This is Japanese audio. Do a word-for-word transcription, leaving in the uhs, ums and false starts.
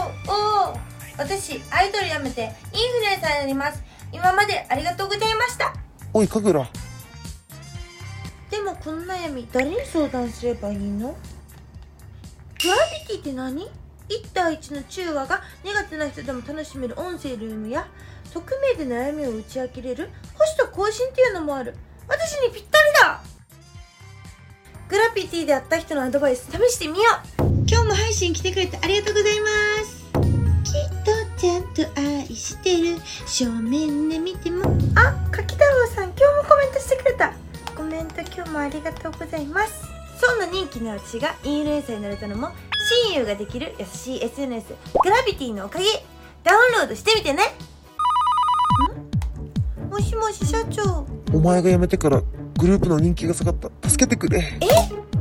おー、私アイドル辞めてインフルエンサーになります。今までありがとうございました。 おいかぐら、 でもこの悩み誰に相談すればいいの？グラビティって何？ いち対いち の中話が苦手な人でも楽しめる音声ルームや、匿名で悩みを打ち明けれる星と更新っていうのもある。私にぴったりだ。グラビティで会った人のアドバイス試してみよう。今日も配信来てくれてありがとうございます。きっとちゃんと愛してる、正面で見ても。あ、柿太郎さん今日もコメントしてくれた。コメント今日もありがとうございます。そんな人気の私がインフルエンサーになれたのも、親友ができる優しい エスエヌエス グラビティのおかげ。ダウンロードしてみてね。ん？もしもし社長。 お前が辞めてからグループの人気が下がった。助けてくれ。 え？